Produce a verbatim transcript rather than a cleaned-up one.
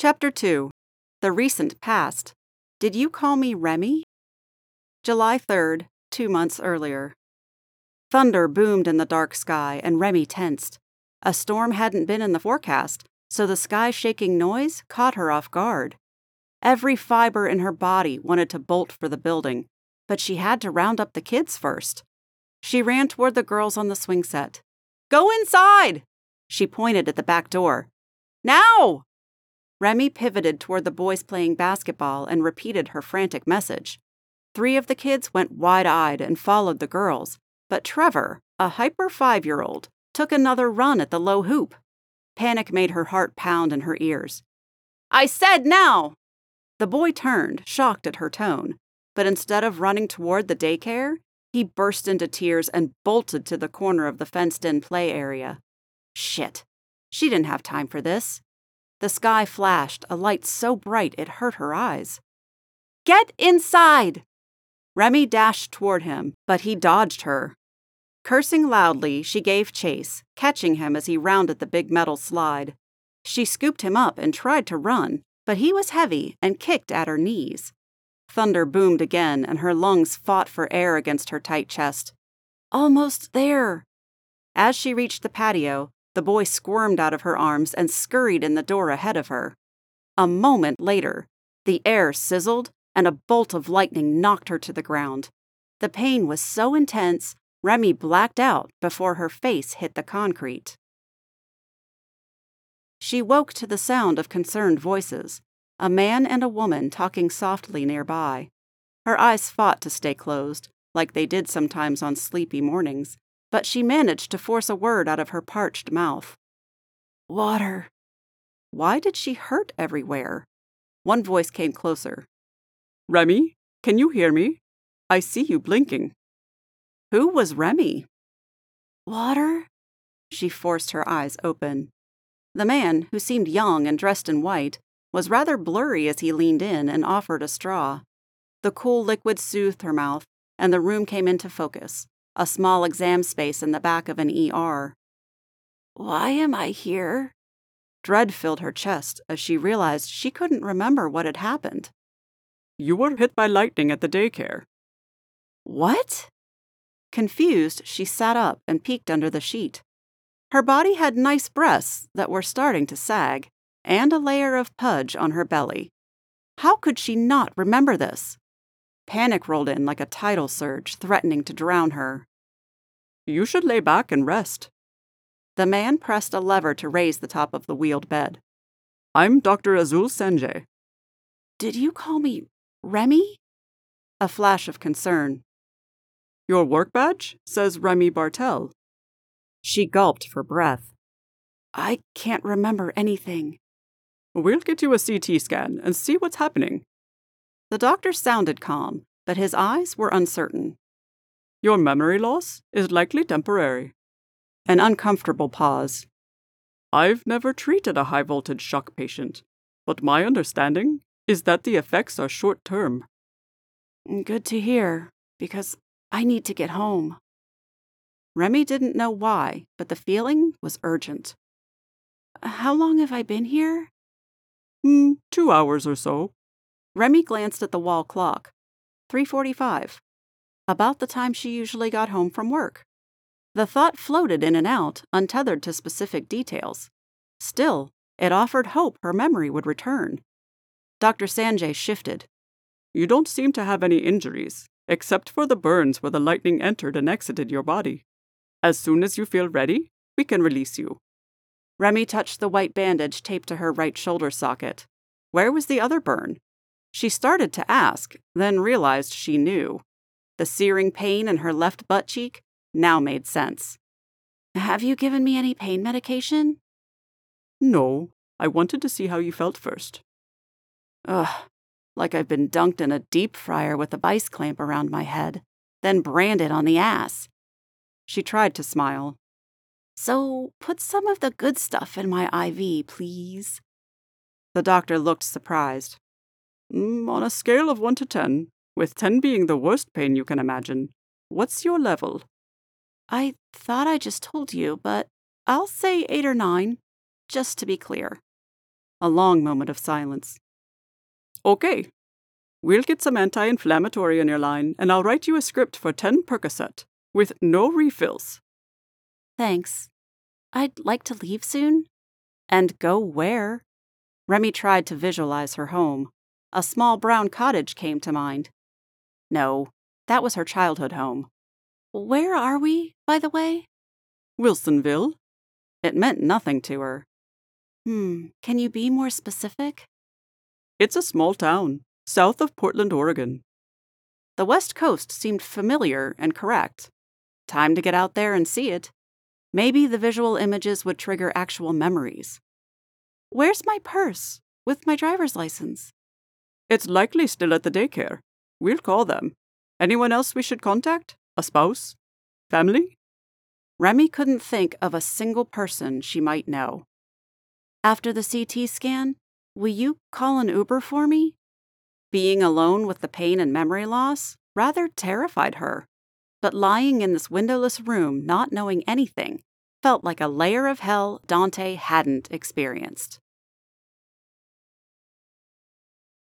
Chapter two. The Recent Past. Did you call me Remy? July third, two months earlier. Thunder boomed in the dark sky, and Remy tensed. A storm hadn't been in the forecast, so the sky-shaking noise caught her off guard. Every fiber in her body wanted to bolt for the building, but she had to round up the kids first. She ran toward the girls on the swing set. "Go inside!" She pointed at the back door. "Now!" Remy pivoted toward the boys playing basketball and repeated her frantic message. Three of the kids went wide-eyed and followed the girls, but Trevor, a hyper five-year-old, took another run at the low hoop. Panic made her heart pound in her ears. "I said now!" The boy turned, shocked at her tone, but instead of running toward the daycare, he burst into tears and bolted to the corner of the fenced-in play area. Shit. She didn't have time for this. The sky flashed, a light so bright it hurt her eyes. "Get inside!" Remy dashed toward him, but he dodged her. Cursing loudly, she gave chase, catching him as he rounded the big metal slide. She scooped him up and tried to run, but he was heavy and kicked at her knees. Thunder boomed again, and her lungs fought for air against her tight chest. Almost there! As she reached the patio, the boy squirmed out of her arms and scurried in the door ahead of her. A moment later, the air sizzled, and a bolt of lightning knocked her to the ground. The pain was so intense, Remy blacked out before her face hit the concrete. She woke to the sound of concerned voices, a man and a woman talking softly nearby. Her eyes fought to stay closed, like they did sometimes on sleepy mornings, but she managed to force a word out of her parched mouth. Water. Why did she hurt everywhere? One voice came closer. "Remy, can you hear me? I see you blinking." Who was Remy? Water? She forced her eyes open. The man, who seemed young and dressed in white, was rather blurry as he leaned in and offered a straw. The cool liquid soothed her mouth, and the room came into focus, a small exam space in the back of an E R. Why am I here? Dread filled her chest as she realized she couldn't remember what had happened. You were hit by lightning at the daycare. What? Confused, she sat up and peeked under the sheet. Her body had nice breasts that were starting to sag, and a layer of pudge on her belly. How could she not remember this? Panic rolled in like a tidal surge, threatening to drown her. You should lay back and rest. The man pressed a lever to raise the top of the wheeled bed. I'm Doctor Azul Sanjay. Did you call me Remy? A flash of concern. Your work badge says Remy Bartel. She gulped for breath. I can't remember anything. We'll get you a C T scan and see what's happening. The doctor sounded calm, but his eyes were uncertain. Your memory loss is likely temporary. An uncomfortable pause. I've never treated a high-voltage shock patient, but my understanding is that the effects are short-term. Good to hear, because I need to get home. Remy didn't know why, but the feeling was urgent. How long have I been here? Hmm, two hours or so. Remy glanced at the wall clock. three forty-five. About the time she usually got home from work. The thought floated in and out, untethered to specific details. Still, it offered hope her memory would return. Doctor Sanjay shifted. You don't seem to have any injuries, except for the burns where the lightning entered and exited your body. As soon as you feel ready, we can release you. Remy touched the white bandage taped to her right shoulder socket. Where was the other burn? She started to ask, then realized she knew. The searing pain in her left butt cheek now made sense. Have you given me any pain medication? No, I wanted to see how you felt first. Ugh, like I've been dunked in a deep fryer with a vice clamp around my head, then branded on the ass. She tried to smile. So, put some of the good stuff in my I V, please. The doctor looked surprised. Mm, on a scale of one to ten, with ten being the worst pain you can imagine, what's your level? I thought I just told you, but I'll say eight or nine, just to be clear. A long moment of silence. Okay. We'll get some anti-inflammatory in your line, and I'll write you a script for ten Percocet, with no refills. Thanks. I'd like to leave soon. And go where? Remy tried to visualize her home. A small brown cottage came to mind. No, that was her childhood home. Where are we, by the way? Wilsonville. It meant nothing to her. Hmm, can you be more specific? It's a small town, south of Portland, Oregon. The West Coast seemed familiar and correct. Time to get out there and see it. Maybe the visual images would trigger actual memories. Where's my purse with my driver's license? It's likely still at the daycare. We'll call them. Anyone else we should contact? A spouse? Family? Remy couldn't think of a single person she might know. After the C T scan, will you call an Uber for me? Being alone with the pain and memory loss rather terrified her. But lying in this windowless room, not knowing anything, felt like a layer of hell Dante hadn't experienced.